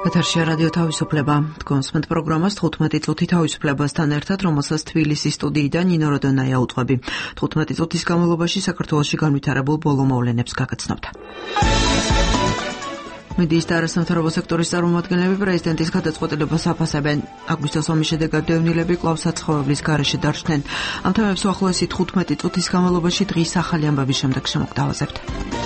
ეთერში რადიო თავისუფლება. თქვენს პროგრამას 15 წუთი თავისუფლებასთან ერთად, რომელსაც თბილისის სტუდიიდან ნინო როდონაია უძღვები. 15 წუთის განმავლობაში საქართველოში განვითარებულ ბოლო მოვლენებს გაგაცნობთ. მედიის და არასამთავრობო სექტორის წარმომადგენლები პრეზიდენტის გადაწყვეტილებას აფასებენ. აგვისტოს ომის შედეგად დევნილები კვლავ საცხოვრებლის გარეშე დარჩნენ. ამ თემებს უახლოესი 15 წუთის განმავლობაში დღის ახალი ამბების შემდეგ შემოგთავაზებთ.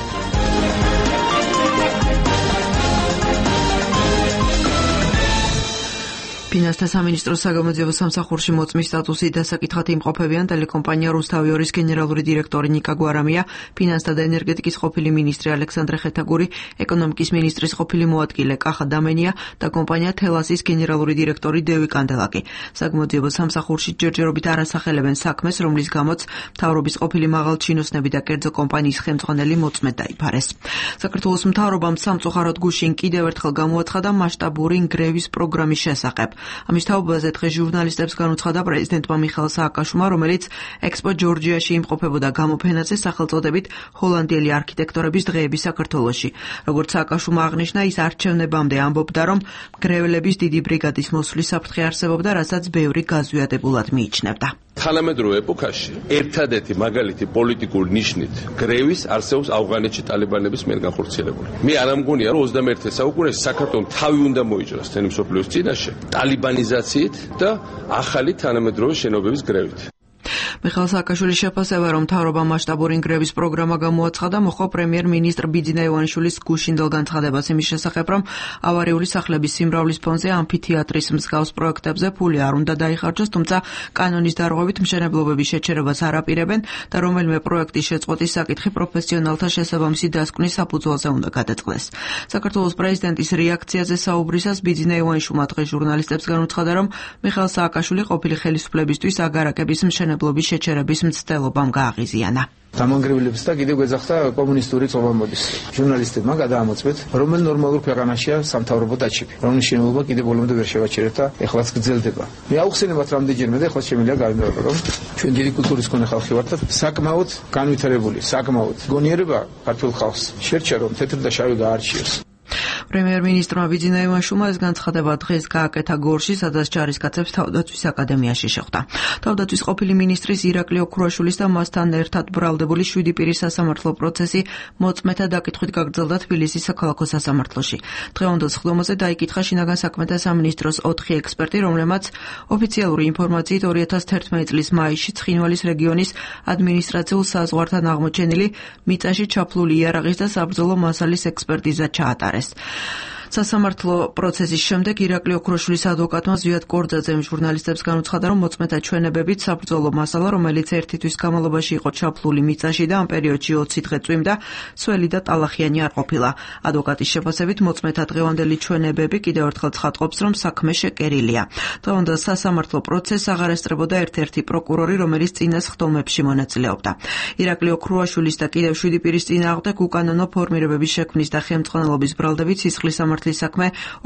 ფინანსთა სამინისტროს საგამოძიებო სამსახურში მოწმის სტატუსით დასაკითხად იმყოფებიან ტელეკომპანია რუსთავი 2-ის გენერალური დირექტორი ნიკა გვარამია, ფინანსთა და ენერგეტიკის ყოფილი მინისტრი ალექსანდრე ხეთაგური, ეკონომიკის მინისტრის ყოფილი მოადგილე კახა დამენია და კომპანია თელასის გენერალური დირექტორი დევი კანდელაკი. საგამოძიებო სამსახურში ჯერჯერობით არ ასახელებენ საქმეს, რომლის გამოც მთავრობის ყოფილი მაღალჩინოსნები და კერძო კომპანიის ხელმძღვანელი მოწმედ დაიფარეს. საქართველოს მთავრობამ სამწუხაროდ გუშინ კიდევ ერთხელ გამოაცხადა მასშტაბური ნგრევის პროგრამის შესახებ. ამის თაობაზე დღეს ჟურნალისტებს განუცხადა პრეზიდენტმა მიხეილ სააკაშვილმა, რომელიც ექსპო ჯორჯიაში იმყოფებოდა გამოფენაზე სახელწოდებით ჰოლანდიელი არქიტექტორების დღეები საქართველოში. როგორც სააკაშვილმა აღნიშნა, ის არჩევნებამდე ამბობდა, რომ მგრევლების დიდი ბრიგადის მოსვლის საფრთხე არსებობდა, რასაც ბევრი გაზვიადებულად მიიჩნევდა. თანამედროვე ეპოქაში ერთადერთი მაგალითი პოლიტიკური ნიშნით გრევის არსებობს ავღანეთში ტალიბანების მიერ განხორციელებული. მე არ ამგონია, რომ 21 საუკუნეში საქართველოს თავი უნდა მოიჭრას თემი მსოფლიოს წინაშე ტალიბანიზაციით და ახალი თანამედროვე შენობების გრევით. მიხეილ სააკაშვილის შეფასება, რომ მთავრობა მასშტაბური ნგრევის პროგრამა გამოაცხადა, მოხდა პრემიერ-მინისტრ ბიძინა ივანიშვილის გუშინდელ განცხადებას იმის შესახებ, რომ ავარიული სახლების სიმრავლის ფონზე ამფითეატრის მსგავს პროექტებზე ფული არ უნდა დაიხარჯოს, თუმცა კანონის დარღვევით მშენებლობების შეჩერებას არ აპირებენ და რომელიმე პროექტის შეწყვეტის საკითხი პროფესიონალთა შესაბამისი დასკვნის საფუძველზე უნდა გადაწყდეს. საქართველოს პრეზიდენტის რეაქციაზე საუბრისას ბიძინა ივანიშვილმა დღეს ჟურნალისტებს განუცხადა, რომ მიხეილ სააკაშვილი ყოფილი ხელისუფლებისთვის აგარაკების მშენებლობის შეჩერების მცდელობამ გააღიზიანა. დამანგრევლებს და კიდევ გვეძახდა კომუნისტური წლოვამოდის. ჟურნალისტებმა გადაამოწმეთ, რომელ ნორმალურ ქვეყანაშია სამთავრობო დაჩები, რომლის შენობობა კიდევ ბოლომდე ვერ შევაჩერეთ და ეხლაც გრძელდება. მე აუხსენებათ რამდენჯერმე და ეხლა შემიძლია გავიმეორებ, რომ ჩვენ დიდი კულტურის მქონე ხალხი ვართ და საკმაოდ განვითარებული, საკმაოდ გონიერება ქართულ ხალხს შერჩა, რომ თეთრი და შავი გაარჩიოს. პრემიერ-მინისტრმა ბიძინა ივანიშვილმა ეს განცხადება დღეს გააკეთა გორში, სადაც ჯარისკაცებს თავდაცვის აკადემიაში შეხვდა. თავდაცვის ყოფილი მინისტრის ირაკლი ოქრუაშვილის და მასთან ერთად ბრალდებული 7 პირის სასამართლო პროცესი მოწმეთა დაკითხვით გაგრძელდა თბილისის საქალაქო სასამართლოში. დღევანდელ სხდომაზე დაიკითხა შინაგან საქმეთა სამინისტროს 4 ექსპერტი, რომლებმაც ოფიციალური ინფორმაციით 2011 წლის მაისში ცხინვალის რეგიონის ადმინისტრაციულ საზღვართან აღმოჩენილი მიწაში ჩაფლული იარაღის და საბრძოლო მასალის ექსპერტიზა ჩაატარეს. სასამართლო პროცესის შემდეგ ირაკლი ოქროშვილის ადვოკატმა ზვიად კორძაძემ ჟურნალისტებს განუცხადა, რომ მოწმეთა ჩვენებებით საბრძოლო მასალა, რომელიც ერთი თვის განმავლობაში იყო ჩაფლული მიწაში და ამ პერიოდში 20 დღე წვიმდა, სველი და ტალახიანი არ ყოფილა. ადვოკატის შეფასებით მოწმეთა დღევანდელი ჩვენებები კიდევ ერთხელ ცხადყოფს, რომ საქმე შეკერილია. დღევანდელ სასამართლო პროცესს აღარ ესწრებოდა ერთ-ერთი პროკურორი, რომელიც წინა სხდომებში მონაწილეობდა. ირაკლი ოქრუაშვილის და კიდევ 7 პირის წინააღმდეგ უკანონო ფორმირებების შექმნის და ხელმძღვანელობის ბრალდებით სისხლის სამართლის საქმე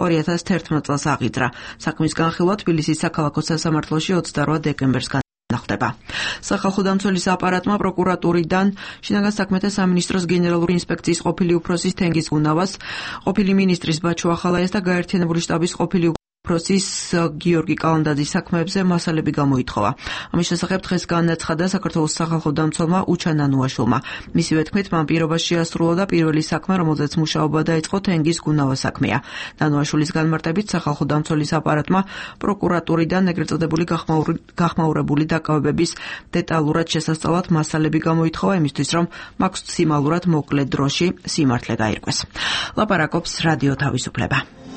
2011 წელს აღიძრა. საქმის განხილვა თბილისის საქალაქო სასამართლოში 28 დეკემბერს განხდება. სახალხო დამცველის აპარატმა პროკურატურიდან შინაგან საქმეთა სამინისტროს გენერალური ინსპექციის ყოფილი უფროსის თენგიზ გუნავას, ყოფილი მინისტრის ბაჩუ ახალაიას და გაერთიანებული შტაბის ყოფილი უფროსის გიორგი კალანდაძის საქმეებზე მასალები გამოითხოვა. ამის შესახებ დღეს განაცხადა საქართველოს სახალხო დამცველმა უჩა ნანუაშვილმა. მისივე თქმით, მან პირობა შეასრულა და პირველი საქმე, რომელზეც მუშაობა დაიწყო, თენგიზ გუნავას საქმეა. ნანუაშვილის განმარტებით სახალხო დამცველის აპარატმა პროკურატურიდან ეგრეთ წოდებული გახმაურებული დაკავებების დეტალურად შესასწავლად მასალები გამოითხოვა იმისთვის, რომ მაქსიმალურად მოკლე დროში სიმართლე გაირკვეს. ლაპარაკობს რადიო თავისუფლება.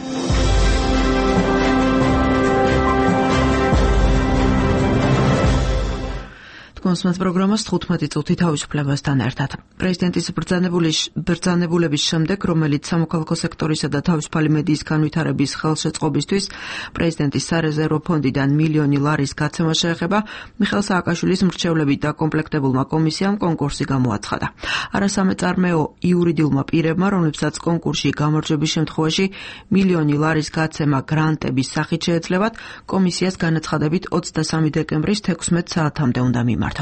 კონსმენს პროგრამას 15 წუთი თავისუფლებასთან ერთად. პრეზიდენტის ბრძანებულების შემდეგ, რომელიც სამოქალაქო სექტორისა და თავისუფალი მედიის განვითარების ხელშეწყობისთვის პრეზიდენტის სარეზერვო ფონდიდან მილიონი ლარის გაცემა შეეხება, მიხეილ სააკაშვილის მრჩევლებით დაკომპლექტებულმა კომისიამ კონკურსი გამოაცხადა. არასამეწარმეო იურიდიულმა პირებმა, რომლებსაც კონკურსში გამარჯვების შემთხვევაში მილიონი ლარის გაცემა გრანტების სახით შეეძლებათ, კომისიას განაცხადებით 23 დეკემბრის 16 საათამდე უნდა მიმართ.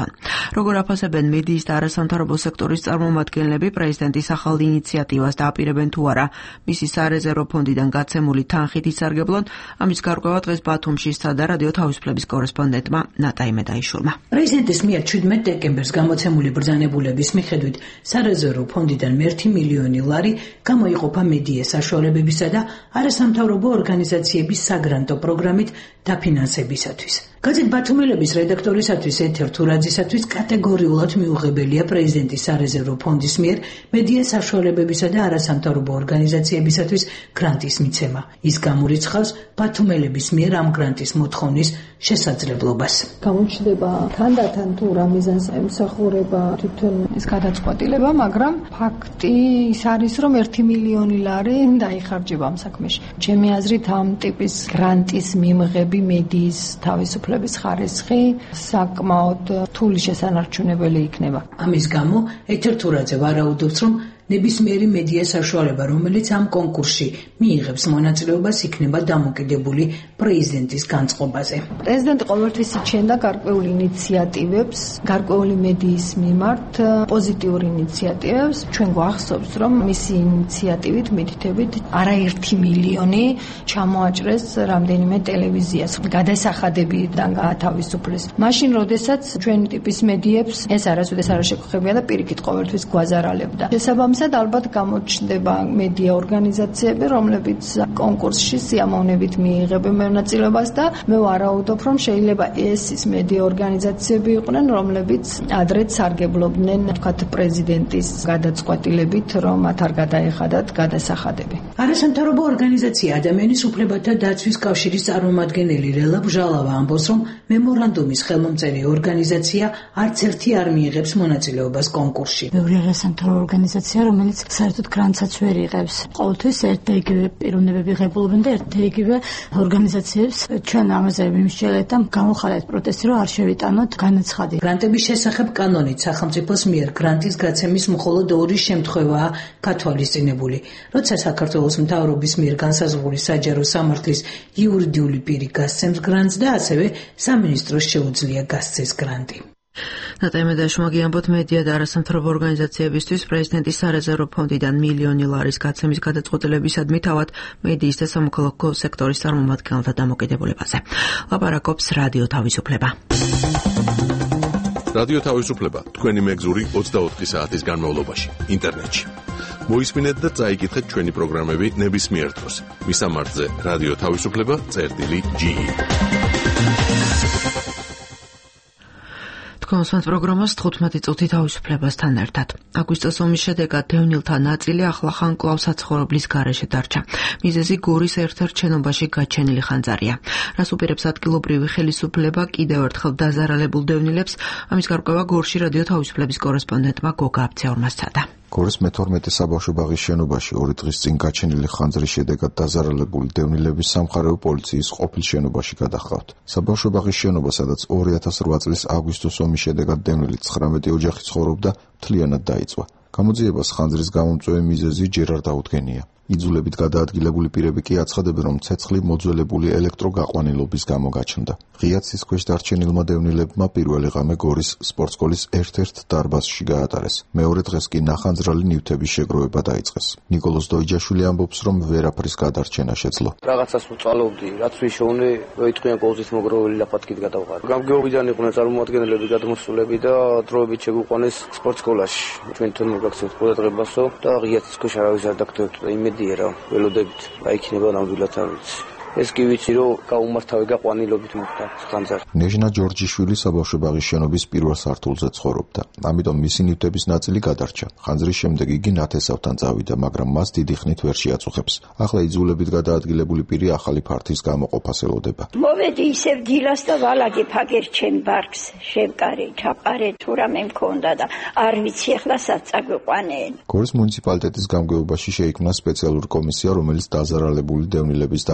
თვითონ. Როგორ აფასებენ მედიის და არასამთავრობო სექტორის წარმომადგენლები პრეზიდენტის ახალ ინიციატივას და აპირებენ თუ არა მისი სარეზერვო ფონდიდან გაცემული თანხით ისარგებლონ, ამის გარკვევა დღეს ბათუმში სცადა რადიო თავისუფლების კორესპონდენტმა ნატა იმედაიშვილმა. პრეზიდენტის მიერ 17 დეკემბერს გამოცემული ბრძანებულების მიხედვით სარეზერვო ფონდიდან $1 მილიონი გამოიყოფა მედიის საშუალებებისა და არასამთავრობო ორგანიზაციების საგრანტო პროგრამით დაფინანსებისათვის. გაზეთ ბათუმელების რედაქტორისათვის ეთერ თურაძისათვის კატეგორიულად მიუღებელია პრეზიდენტის სარეზერვო ფონდის მიერ მედიის საშუალებებისა და არასამთავრობო ორგანიზაციებისათვის გრანტის მიცემა. ის გამორიცხავს ბათუმელების მიერ ამ გრანტის მოთხოვნის შესაძლებლობას. გამოჩნდება თანდათან თუ რა მიზანს ემსახურება თვითონ ეს გადაწყვეტილება, მაგრამ ფაქტი ის არის, რომ $1 მილიონი დაიხარჯება ამ საქმეში. ჩემი აზრით ამ ტიპის გრანტის მიმღები მედიის თავისუფლების ხარისხი საკმაოდ რთული შესანარჩუნებელი იქნება. ამის გამო ეთერ თურაძე ვარაუდობს, რომ ნებისმიერი მედია საშუალება, რომელიც ამ კონკურსში მიიღებს მონაწილეობას, იქნება დამოკიდებული პრეზიდენტის განწყობაზე. პრეზიდენტი ყოველთვის იჩენდა გარკვეულ ინიციატივებს, გარკვეული მედიის მიმართ პოზიტიურ ინიციატივებს. ჩვენ გვახსოვს, რომ მისი ინიციატივით მითითებით არაერთი მილიონი ჩამოაჭრეს რამდენიმე ტელევიზიას, გადასახადებიდან გაათავისუფლეს. მაშინ, როდესაც ჩვენი ტიპის მედიებს ეს არასოდეს არ შეგხვდებია და პირიქით ყოველთვის გვაზარალებდა. შესაბამისად, ალბათ გამოჩნდება მედია ორგანიზაციები, რომლებიც კონკურსში სიამოვნებით მიიღებენ მონაწილეობას და მე ვარაუდობ, რომ შეიძლება ეს ის მედია ორგანიზაციები იყვნენ, რომლებიც ადრეც სარგებლობდნენ, თქვათ, პრეზიდენტის გადაწყვეტილებით, რომ მათ არ გადაეხადათ გადასახადები. არასამთავრობო ორგანიზაცია ადამიანის უფლებათა დაცვის კავშირის წარმომადგენელი რელა ბჟალავა ამბობს, რომ მემორანდუმის ხელმომწერი ორგანიზაცია არც ერთი არ მიიღებს მონაწილეობას კონკურსში. ბევრი არასამთავრობო ორგანიზაცია, რომელიც საერთოდ გრანტსაც ვერ იღებს. ყოველთვის ერთ და იგივე პიროვნებები ღებულობენ და ერთ და იგივე ორგანიზაციებს ჩვენ ამაზე ვიმსჯელეთ და გამოვხარეთ პროტესტი, რომ არ შევიტანოთ განაცხადი. გრანტების შესახებ კანონით სახელმწიფოს მიერ გრანტის გაცემის მხოლოდ ორი შემთხვევაა გათვალისწინებული, როცა საქართველოს მთავრობის მიერ განსაზღვრული საჯარო სამართლის იურიდიული პირი გასცემს გრანტს და ასევე სამინისტროს შეუძლია გასცეს გრანტი. ნატა იმედაიშვილმა გიამბოთ მედია და არასამთავრობო ორგანიზაციებისთვის პრეზიდენტის სარეზერვო ფონდიდან $1 მილიონი გაცემის გადაწყვეტილებისადმი თავად მედიის და სამოქალაქო სექტორის წარმომადგენელთა დამოკიდებულებაზე. ლაპარაკობს რადიო თავისუფლება. რადიო თავისუფლება თქვენი მეგზური 24 საათის განმავლობაში ინტერნეტში. მოისმინეთ და წაიკითხეთ ჩვენი პროგრამები ნებისმიერ დროს. მისამართზე რადიო თავისუფლება.ge. თქვენს პროგრამას 15 წუთი თავისუფლებასთან ერთად. აგვისტოს ომის შედეგად დევნილთა ნაწილი ახლახან კვლავ საცხოვრებლის გარეშე დარჩა. მიზეზი გორის ერთ-ერთ შენობაში გაჩენილი ხანძარია. რას უპირებს ადგილობრივი ხელისუფლება კიდევ ერთხელ დაზარალებულ დევნილებს, ამის გარკვევა გორში რადიო თავისუფლების კორესპონდენტმა გოგა აბცეორმა სცადა. გორის მე-12 საბავშვო ბაღის შენობაში 2 დღის წინ გაჩენილი ხანძრის შედეგად დაზარალებული დევნილების სამხარეო პოლიციის ყოფილ შენობაში გადახავთ. საბავშვო ბაღის შენობა, სადაც 2008 წლის აგვისტოს ომის შედეგად დევნილი 19 ოჯახი ცხოვრობდა, მთლიანად დაიწვა. გამოძიებას ხანძრის გამომწვევი მიზეზი ჯერ არ დაუდგენია. იძულებით გადაადგილებული პირები კი აცხადებენ, რომ ცეცხლი მოძველებული ელექტროგაყვანილობის გამო გაჩნდა. ღიად ცის ქვეშ დარჩენილმა დევნილებმა პირველი ღამე გორის სპორტსკოლის ერთ-ერთ დარბაზში გაატარეს. მეორე დღეს კი ნახანძრალი ნივთების შეგროვება დაიწყეს. ნიკოლოზ დოიჯაშვილი ამბობს, რომ ვერაფრის გადარჩენა შეძლო. რაღაცას ვწვალობდი, რაც ვიშოვნე, მოიტყვიან კოლზის მოგროვილი ლაპატკით გადავყარე. გამგეობიდან იყვნენ წარმომადგენლები, გადმოსულები და დროებით შეგვიყვანეს სპორტსკოლაში. ჩვენ თვითონ მოგაქცევთ ყურადღებასო და ღიად ცის ქვეშ არავის არ დაგდევთ. იმედია, ველოდებით, იქნება ნამდვილად არ ვიცი. ეს კი ვიცი, რომ გაუმართავი გაყვანილობით მოხდა ხანძარი. ნეჟნა ჯორჯიშვილი საბავშვო ბაღის შენობის პირველ სართულზე ცხოვრობდა. ამიტომ მისი ნივთების ნაწილი გადარჩა. ხანძრის შემდეგ იგი ნათესავთან წავიდა, მაგრამ მას დიდი ხნით ვერ შეაწუხებს. ახლა იძულებით გადაადგილებული პირი ახალი ფართის გამოყოფას ელოდება. მოვედი ისევ დილას და ვალაგე ფაგერ ჩემ ბარგს, შევკარე, ჩაყარე, თუ რამე მქონდა და არ ვიცი ახლა სად წაგვიყვანენ. გორის მუნიციპალიტეტის გამგეობაში შეიქმნა სპეციალური კომისია, რომელიც დაზარალებული დევნილების დახმარებას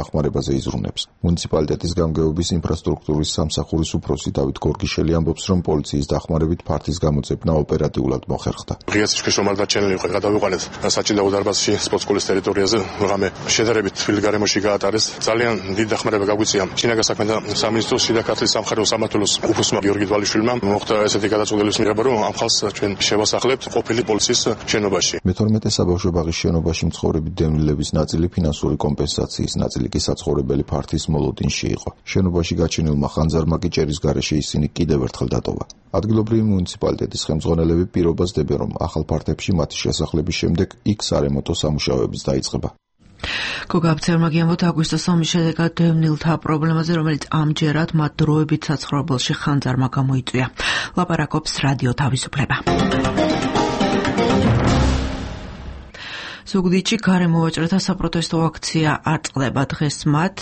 დარბაზზე იზრუნებს. მუნიციპალიტეტის გამგეობის ინფრასტრუქტურის სამსახურის უფროსი დავით გორგიშელი ამბობს, რომ პოლიციის დახმარებით ფართის გამოძებნა ოპერატიულად მოხერხდა. ღიაცის შრომადარჩენილი იყო გადავიყვანეთ საჭიდაო დარბაზში სპორტსკოლის ტერიტორიაზე, რამე შედარებით თბილი გარემოში გაატარეს. ძალიან დიდი დახმარება გაგვიწია შინაგან საქმეთა სამინისტროს შიდა ქართლის სამხარეო სამმართველოს უფროსმა გიორგი დვალიშვილმა. მოხდა ესეთი გადაწყვეტილების მიღება, რომ ამ ხალხს ჩვენ შევასახლებთ ყოფილი პოლიციის შენობაში. მე-12 საბავშვო ბაღის შენობაში მცხოვრები დევნილების ნაწილი ფინანსური კომპენსაციის, ნაწილი კი საცხოვრებელი ფართის მოლოდინში იყო. შენობაში გაჩენილმა ხანძარმა კი ჭერის გარეშე ისინი კიდევ ერთხელ დატოვა. ადგილობრივი მუნიციპალიტეტის ხელმძღვანელები პირობას დებენ, რომ ახალ ფართებში მათი შესახლების შემდეგ იქ სარემონტო სამუშაოებიც დაიწყება. გოგაბცერმა გიამბოთ აგვისტოს ომის შედეგად დევნილთა პრობლემაზე, რომელიც ამჯერად მათ დროებით საცხოვრებელში ხანძარმა გამოიწვია. ლაპარაკობს რადიო თავისუფლება. ზუგდიდში გარემოვაჭრეთა საპროტესტო აქცია არ წყდება დღეს მათ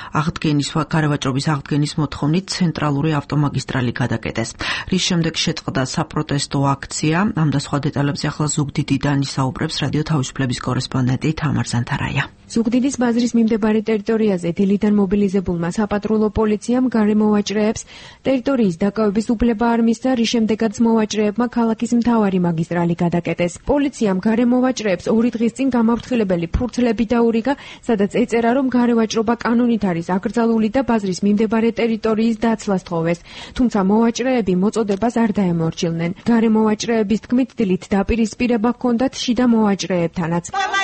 გარევაჭრობის აღდგენის მოთხოვნით ცენტრალური ავტომაგისტრალი გადაკეტეს. რის შემდეგ შეწყდა საპროტესტო აქცია, ამ და სხვა დეტალებზე ახლა ზუგდიდიდან ისაუბრებს რადიო თავისუფლების კორესპონდენტი თამარ ზანთარაია. ზუგდიდის ბაზრის მიმდებარე ტერიტორიაზე დილიდან მობილიზებულმა საპატრულო პოლიციამ გარემოვაჭრეებს ტერიტორიის დაკავების უფლება არ მისცა, რის შემდეგაც მოვაჭრეებმა ქალაქის მთავარი მაგისტრალი გადაკეტეს. პოლიციამ გარემოვაჭრეებს 2 დღის წინ გამაფრთხილებელი ფურცლები დაურიგა, სადაც ეწერა, რომ გარევაჭრობა კანონით არის აკრძალული და ბაზრის მიმდებარე ტერიტორიის დაცლას თხოვეს. თუმცა მოვაჭრეები მოწოდებას არ დაემორჩილნენ. გარემოვაჭრეების თქმით, დილით დაპირისპირება ჰქონდათ შიდა მოვაჭრეებთანაც.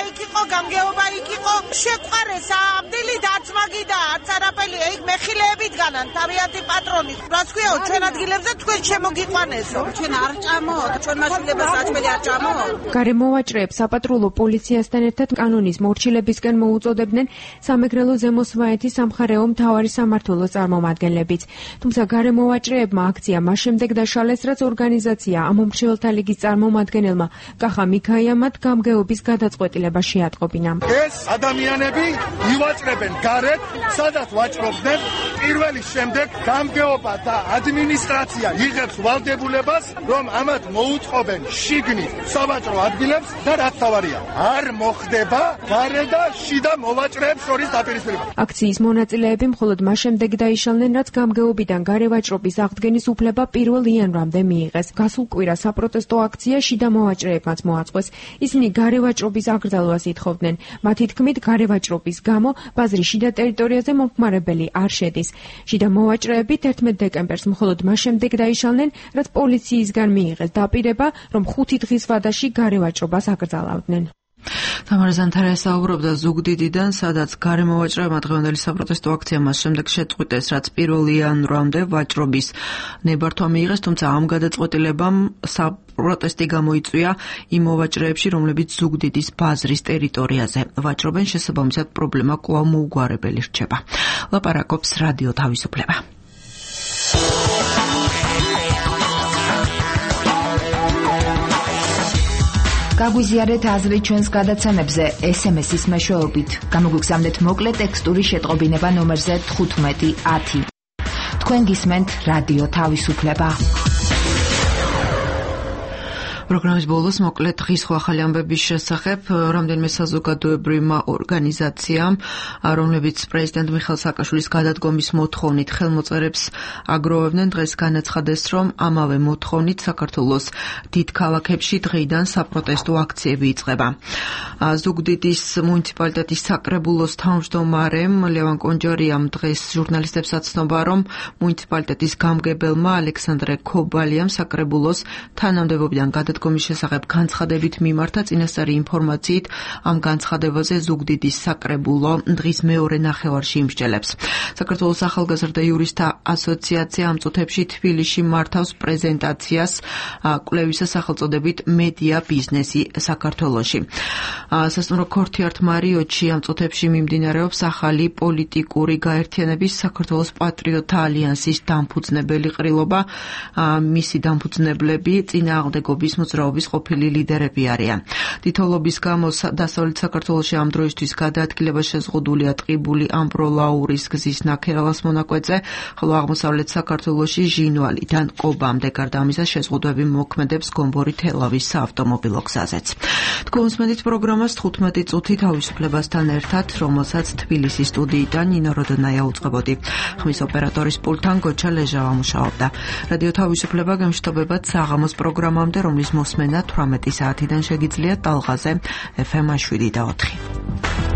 გამგეობა იქ იყო შეყვარეს ამდილი დაცმაგიდა არც არაფერი ეგ მეხილეებით განან თავიანთი პატრონი რაც ქვიაო ჩვენ ადგილებზე თქვენ შემოგიყვანესო ჩვენ არ ჭამოთ ჩვენ მაშინებას საჭმელი არ ჭამოთ. გარემოვაჭრეებს საპატრულო პოლიციასთან ერთად კანონის მორჩილებისკენ მოუწოდებდნენ სამეგრელო ზემო სვაეთის სამხარეო მთავარი სამმართველოს წარმომადგენლებიც. თუმცა გარემოვაჭრეებმა აქცია მას შემდეგ დაშალეს, რაც ორგანიზაცია ამომრჩეველთა ლიგის წარმომადგენელმა კახა მიქაიამად გამგეობის გადაწყვეტილება შეატყობინა. ეს ადამიანები ივაჭრებენ გარეთ, სადაც ვაჭრობდნენ, პირველის შემდეგ გამგეობა და ადმინისტრაცია იღებს ვალდებულებას, რომ ამათ მოუწყობენ შიგნით სავაჭრო ადგილებს და რაც თავარია, არ მოხდება გარე და შიდა მოვაჭრეებს შორის დაპირისპირება. აქციის მონაწილეები მხოლოდ მას შემდეგ დაიშალნენ, რაც გამგეობიდან გარევაჭრობის აღდგენის უფლება 1 იანვრამდე მიიღეს. გასულ კვირას საპროტესტო აქცია შიდა მოვაჭრეებმაც მოაწყვეს. ისინი გარევაჭრობის აკრძალვას ითხოვდნენ. მათი თქმით, გარევაჭრობის გამო ბაზრის შიდა ტერიტორიაზე მომხმარებელი არ შედის. შიდა მოვაჭრეები 11 დეკემბერს მხოლოდ მას შემდეგ დაიშალნენ, რაც პოლიციისგან მიიღეს დაპირება, რომ 5 დღის ვადაში გარევაჭრობას აკრძალავდნენ. თამარ ზანთარაია საუბრობდა ზუგდიდიდან, სადაც გარემოვაჭრეებმა დღევანდელი საპროტესტო აქცია მას შემდეგ შეწყვიტეს, რაც 1 იანვრამდე ვაჭრობის ნებართვა მიიღეს, თუმცა ამ გადაწყვეტილებამ საპროტესტი გამოიწვია იმ მოვაჭრეებში, რომლებიც ზუგდიდის ბაზრის ტერიტორიაზე ვაჭრობენ, შესაბამისად პრობლემა კვლავ მოუგვარებელი რჩება. ლაპარაკობს რადიო თავისუფლება. გაგვიზიარეთ აზრი ჩვენს გადაცემებზე SMS-ის მეშვეობით. გამოგვიგზავნეთ მოკლე ტექსტური შეტყობინება ნომერზე 1510. თქვენ გისმენთ რადიო თავისუფლება. პროგრამის ბოლოს მოკლე დღის ახალი ამბების შესახებ რამდენიმე საზოგადოებრივმა ორგანიზაციამ, რომლებიც პრეზიდენტ მიხეილ სააკაშვილის გადადგომის მოთხოვნით ხელმოწერებს აგროვებდნენ, დღეს განაცხადეს, რომ ამავე მოთხოვნით საქართველოს დიდ ქალაქებში დღეიდან საპროტესტო აქციები იწყება. ზუგდიდის მუნიციპალიტეტის საკრებულოს თავმჯდომარემ ლევან კონჯორიამ დღეს ჟურნალისტებს აცნობა, რომ მუნიციპალიტეტის გამგებელმა ალექსანდრე ქობალიამ საკრებულოს თანამდებობიდან გადადგომის შესახებ განცხადებით მიმართა. წინასწარი ინფორმაციით ამ განცხადებაზე ზუგდიდის საკრებულო დღის მეორე ნახევარში იმსჯელებს. საქართველოს ახალგაზრდა იურისტთა ასოციაცია ამ წუთებში თბილისში მართავს პრეზენტაციას კვლევისა სახელწოდებით მედია ბიზნესი საქართველოში. სასტუმრო ქორთიართ მარიოტში ამ წუთებში მიმდინარეობს ახალი პოლიტიკური გაერთიანების საქართველოს პატრიოტთა ალიანსის დამფუძნებელი ყრილობა. მისი დამფუძნებლები წინააღმდეგობის მოძრაობის ყოფილი ლიდერები არიან. თითოეულობის გამო დასავლეთ საქართველოში ამ დროისთვის გადაადგილება შეზღუდულია ტყიბული ამბროლაურის გზის ნაქერალას მონაკვეთზე, ხოლო აღმოსავლეთ საქართველოში ჟინვალიდან კობამდე. გარდა ამისა შეზღუდვები მოქმედებს გომბორი-თელავის საავტომობილო გზაზეც. თქვენსმენით პროგრამას 15 წუთი თავისუფლებასთან ერთად, რომელსაც თბილისის სტუდიიდან ნინო როდონაია უწყებოდი. ხმის ოპერატორის პულტთან გოჩა ლეჟავა მუშაობდა. რადიო თავისუფლება გემშვიდობებათ საღამოს პროგრამამდე, რომლის მოსმენა 18 საათიდან შეგიძლიათ ტალღაზე FM 7 და 4.